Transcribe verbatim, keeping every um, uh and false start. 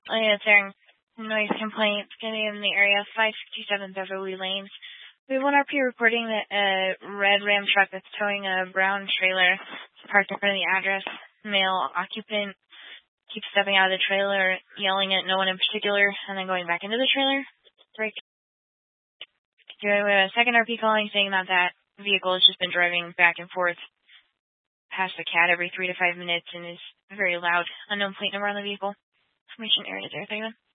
Oh, yeah, it's airing noise complaints getting in the area, five sixty-seven Beverly Lanes. We have one R P reporting that a red Ram truck that's towing a brown trailer parked in front of the address. Male occupant keeps stepping out of the trailer, yelling at no one in particular, and then going back into the trailer. Break. We have a second R P calling saying that that vehicle has just been driving back and forth past the cat every three to five minutes and is very loud. Unknown plate number on the vehicle. Information area there, thing.